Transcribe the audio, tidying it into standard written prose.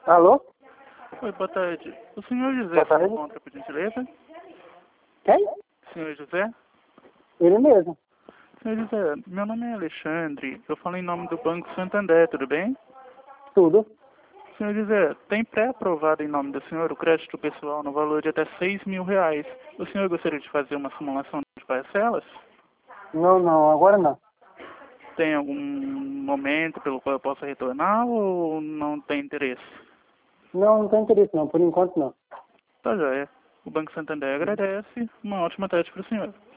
Alô? Oi, boa tarde. O senhor José Boa se tarde. encontra, por gentileza? Quem? Senhor José? Ele mesmo. Senhor José, meu nome é Alexandre. Eu falo em nome do Banco Santander, tudo bem? Tudo. Senhor José, tem pré-aprovado em nome do senhor o crédito pessoal no valor de até R$ 6.000. O senhor gostaria de fazer uma simulação de parcelas? Não, agora não. Tem algum momento pelo qual eu possa retornar ou não tem interesse? Não tem interesse não, por enquanto não. Tá joia. O Banco Santander agradece. Uma ótima tarde para o senhor.